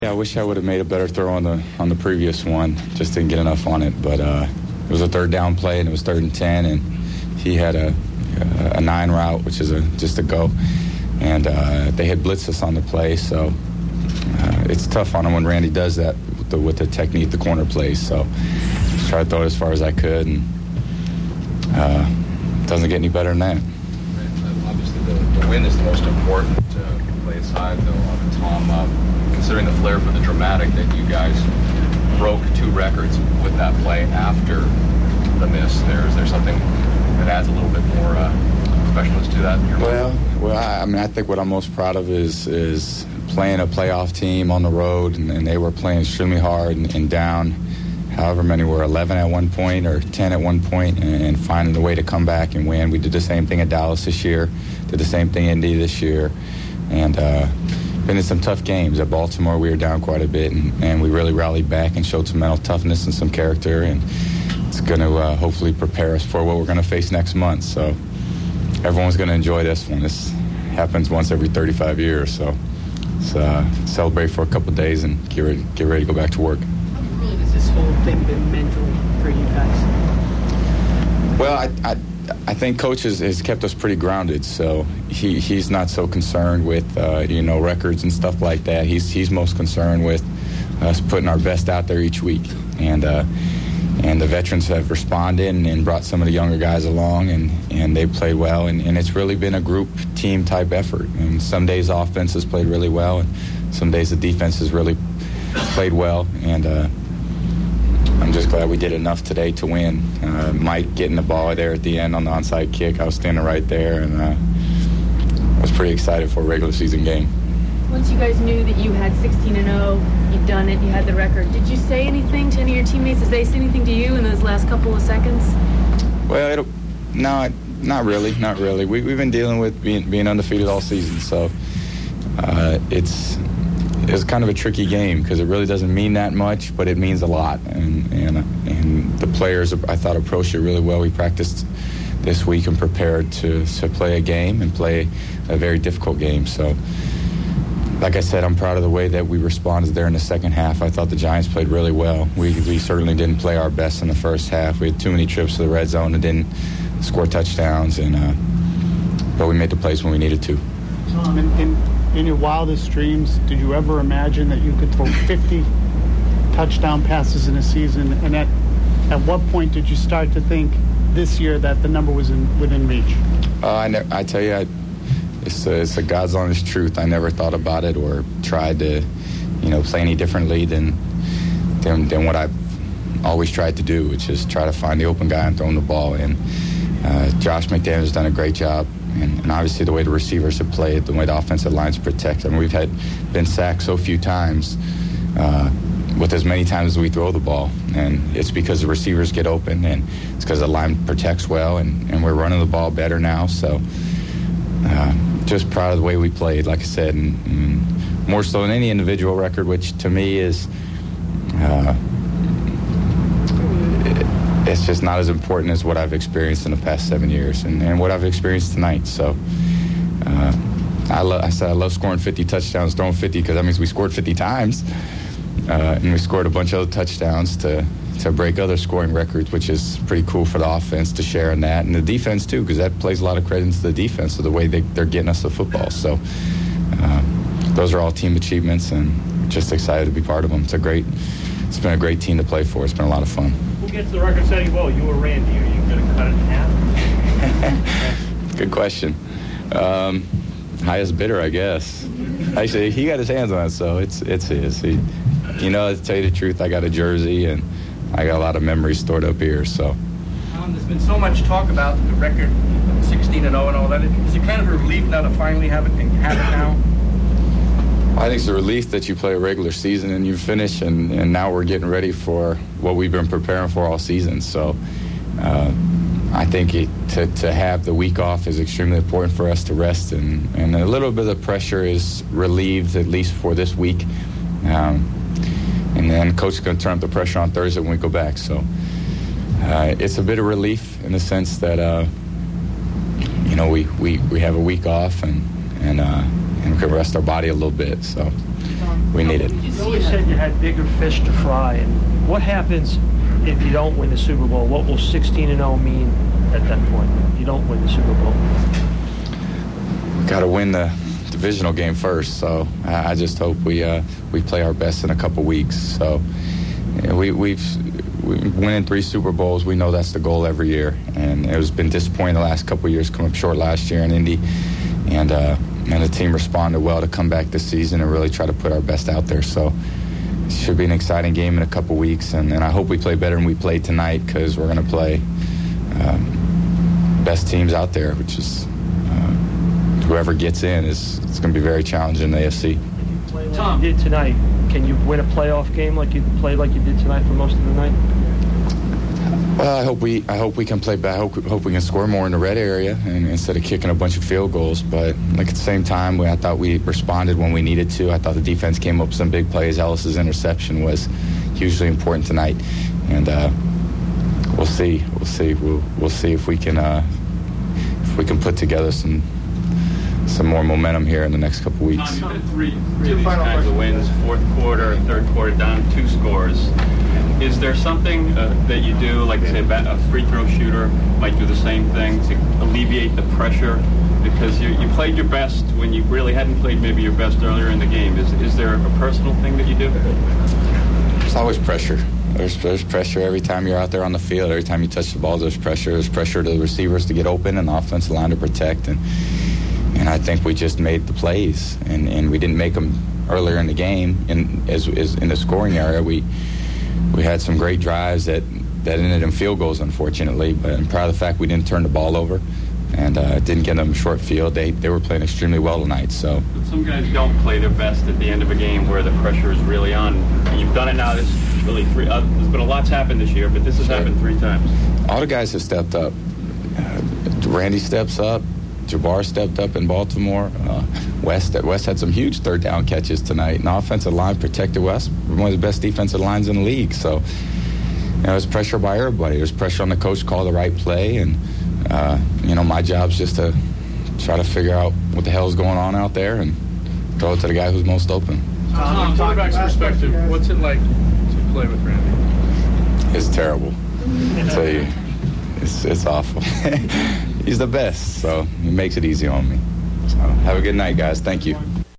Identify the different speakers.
Speaker 1: Yeah, I wish I would have made a better throw on the previous one. Just didn't get enough on it. But it was a third down play, and it was 3rd and 10, and he had a 9 route, which is just a go. And they had blitzed us on the play, so it's tough on him when Randy does that with the technique the corner plays. So just try to throw it as far as I could, and it doesn't get any better than that.
Speaker 2: Obviously, the win is the most important play aside, though, Tom. Considering the flair for the dramatic, that you guys broke 2 records with that play after the miss. Is there something that adds a little bit more specialness to that in your mind?
Speaker 1: Well, I mean, I think what I'm most proud of is playing a playoff team on the road, and they were playing extremely hard and down, however many were, 11 at one point or 10 at one point, and finding the way to come back and win. We did the same thing at Dallas this year, did the same thing in Indy this year, and been in some tough games. At Baltimore, we were down quite a bit, and we really rallied back and showed some mental toughness and some character, and it's going to hopefully prepare us for what we're going to face next month. So everyone's going to enjoy this one. This happens once every 35 years, so let's celebrate for a couple of days and get ready to go back to work.
Speaker 3: How really has this whole thing been mentally for you guys?
Speaker 1: Well, I think Coach has kept us pretty grounded, so he's not so concerned with records and stuff like that. He's most concerned with us putting our best out there each week, and the veterans have responded and brought some of the younger guys along, and they played well, and it's really been a group team type effort. And some days the offense has played really well, and some days the defense has really played well, and I'm just glad we did enough today to win. Mike getting the ball there at the end on the onside kick, I was standing right there, and I was pretty excited for a regular season game.
Speaker 4: Once you guys knew that you had 16-0, you'd done it, you had the record, did you say anything to any of your teammates? Did they say anything to you in those last couple of seconds?
Speaker 1: Well, no, not really. We've been dealing with being undefeated all season, so it's kind of a tricky game because it really doesn't mean that much, but it means a lot. And the players, I thought, approached it really well. We practiced this week and prepared to play a game and play a very difficult game. So, like I said, I'm proud of the way that we responded there in the second half. I thought the Giants played really well. We certainly didn't play our best in the first half. We had too many trips to the red zone and didn't score touchdowns, but we made the plays when we needed to.
Speaker 5: Tom, in your wildest dreams, did you ever imagine that you could throw 50 touchdown passes in a season? And at what point did you start to think this year that the number was within reach?
Speaker 1: I tell you, it's a God's honest truth. I never thought about it or tried to, play any differently than what I've always tried to do, which is try to find the open guy and throw him the ball. And Josh McDaniels has done a great job. And obviously the way the receivers have played, the way the offensive lines protect. I mean, we've been sacked so few times with as many times as we throw the ball. And it's because the receivers get open, and it's because the line protects well, and we're running the ball better now. So just proud of the way we played, like I said, and more so than any individual record, which to me is it's just not as important as what I've experienced in the past 7 years and what I've experienced tonight. So I love scoring 50 touchdowns, throwing 50, because that means we scored 50 times. And we scored a bunch of other touchdowns to break other scoring records, which is pretty cool for the offense to share in that. And the defense, too, because that plays a lot of credit into the defense of the way they're getting us the football. So those are all team achievements, and just excited to be part of them. It's been a great team to play for. It's been a lot of fun.
Speaker 6: Who gets the record-setting vote, you or Randy? Are you going to cut it in half?
Speaker 1: Good question. Highest bidder, I guess. Actually, he got his hands on it, so it's his. To tell you the truth, I got a jersey, and I got a lot of memories stored up here. So.
Speaker 6: There's been so much talk about the record, 16-0 and all that. Is it kind of a relief now to finally have it now?
Speaker 1: I think it's a relief that you play a regular season and you finish, and now we're getting ready for what we've been preparing for all season. So I think to have the week off is extremely important for us to rest, and a little bit of the pressure is relieved, at least for this week. And then Coach is going to turn up the pressure on Thursday when we go back. So it's a bit of relief in the sense that, we have a week off and we can rest our body a little bit. So we needed.
Speaker 7: You always said you had bigger fish to fry, and what happens if you don't win the Super Bowl? What will 16-0 mean at that point? If you don't win the Super Bowl,
Speaker 1: We got to win the divisional game first. So I just hope we play our best in a couple weeks. So we've winning 3 Super Bowls. We know that's the goal every year, and it has been disappointing the last couple of years. Come up short last year in Indy, and the team responded well to come back this season and really try to put our best out there. So it should be an exciting game in a couple weeks, and I hope we play better than we played tonight, because we're going to play best teams out there, which is whoever gets in it's going to be very challenging in the AFC.
Speaker 7: Tom, you did tonight. Can you win a playoff game like you played like you did tonight for most of the night?
Speaker 1: Well, I hope we can play back. Hope we can score more in the red area and instead of kicking a bunch of field goals. But at the same time, I thought we responded when we needed to. I thought the defense came up with some big plays. Ellis's interception was hugely important tonight, and we'll see. We'll see if we can put together some more momentum here in the next couple weeks.
Speaker 2: Tom, you've had 3 of these kinds of wins, fourth quarter, third quarter, down 2 scores. Is there something that you do, like say a free throw shooter might do the same thing to alleviate the pressure? Because you played your best when you really hadn't played maybe your best earlier in the game. Is there a personal thing that you do?
Speaker 1: There's always pressure. There's pressure every time you're out there on the field. Every time you touch the ball, there's pressure. There's pressure to the receivers to get open and the offensive line to protect. And I think we just made the plays, and we didn't make them earlier in the game. And as in the scoring area, we had some great drives that ended in field goals, unfortunately. But I'm proud of the fact we didn't turn the ball over and didn't get them short field. They were playing extremely well tonight. So
Speaker 2: But some guys don't play their best at the end of a game where the pressure is really on. You've done it now. This is really there's been a lot's happened this year, but this has happened 3 times.
Speaker 1: all the guys have stepped up. Randy steps up. Jabbar stepped up in Baltimore. West had some huge third down catches tonight. And the offensive line protected West, one of the best defensive lines in the league. So, there's pressure by everybody. There's pressure on the coach to call the right play. And, my job's just to try to figure out what the hell's going on out there and throw it to the guy who's most open.
Speaker 6: From quarterback's perspective, what's it like to play with Randy?
Speaker 1: It's terrible. I tell you, it's awful. He's the best, so he makes it easy on me. So have a good night, guys. Thank you.